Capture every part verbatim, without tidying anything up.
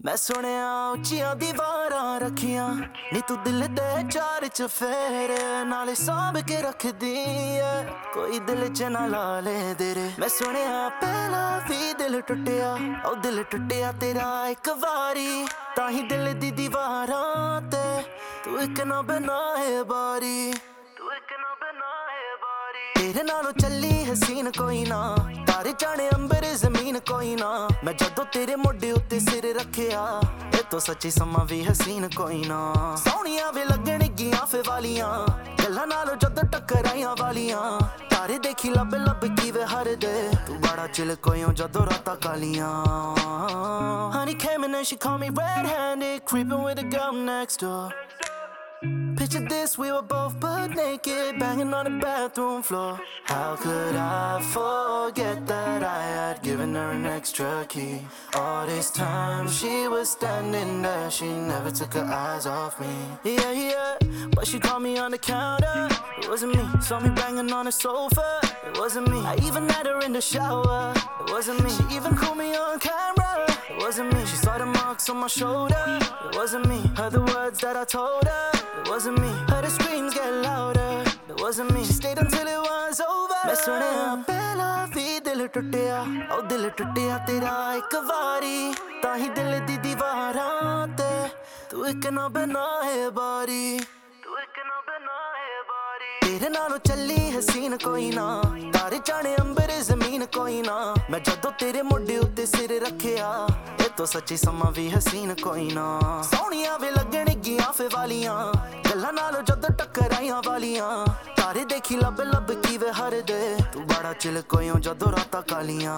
मैं सुनिया उच्चियां दीवारां रखियां नी तू दिल दे चार चफेरे नाले सांभ के रख दी है कोई दिल च ना ला ले तेरे। मैं सुनिया पहला भी दिल टुटिया ओ दिल टुटिया तेरा एक वारी ताही दिल दी दीवारां ते तू एक ना बनाए बारी तू एक ना बनाए बारी। तेरे नालों चली हसीन कोई ना तारे जाने अंबर जमीन कोई ना मैं जदों तेरे मोढे उत्ते सिर रखिया ए तो सच्ची समा भी हसीन कोई ना। सोहणियां वे लगण गियां फे वालियां गल्लां नालों जदों टकराइयां वालियां तारे देखी लब लब की वे हर दे तू बड़ा चिल कोई जदों रातां कालियां। Honey came in and she called me red-handed creeping with a girl next door. Picture this, we were both butt naked, banging on the bathroom floor. How could I forget that I had given her an extra key? All this time she was standing there, she never took her eyes off me. Yeah, yeah, but she caught me on the counter. It wasn't me, saw me banging on the sofa. It wasn't me, I even had her in the shower. It wasn't me, she even caught me on camera. It wasn't me, she saw the marks on my shoulder. It wasn't me, heard the words that I told her. It wasn't me, heard her screams get louder. It wasn't me, she stayed until it was over. मैं सुनिया पहला भी दिल टुटिया ओ दिल टुटिया तेरा एक वारी ताही दिल दी दीवारां ते तू एक ना बनाए बारी तू एक ना बनाए बारी। तेरे नालों चली हसीन कोई ना तारे जाने अंबर जमीन कोई ना मैं जदों तेरे मोढे उत्ते सिर रखिया ए तो सच्ची समा भी हसीन कोई ना। सोहणियां वे लगण गियां फे वालियां गल्लां नालों जदों टकराइयां वालियां तारे देखी लब लब की वे हर दे तू बड़ा चिल कोई जदों रातां कालियां।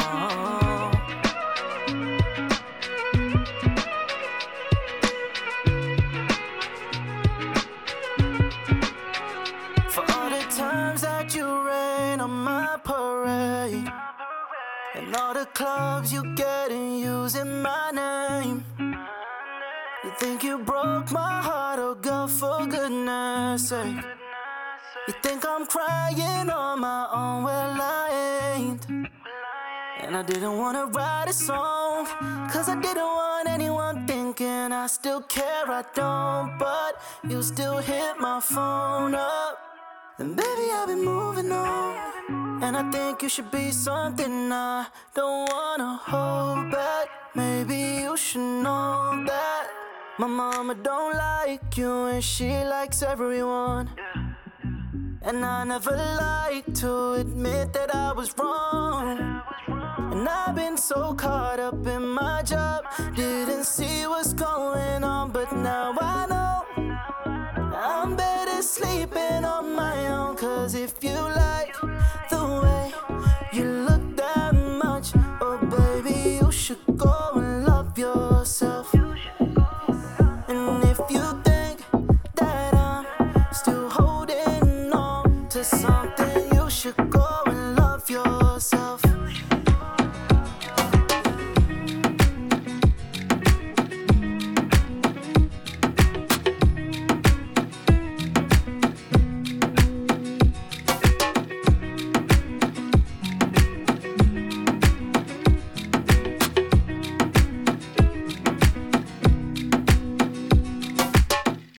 Times that you rain on my parade and all the clubs you get in using my name. You think you broke my heart, oh girl, for goodness sake. You think I'm crying on my own, well I ain't. And I didn't wanna write a song cause I didn't want anyone thinking I still care, I don't. But you still hit my phone up. And baby, I've been moving on, and I think you should be something I don't wanna hold back. Maybe you should know that my mama don't like you and she likes everyone. And I never liked to admit that I was wrong. And I've been so caught up in my job, didn't see what's going on, but now I know I'm better sleeping on my own. Cause if you like the way you look that much, oh baby, you should go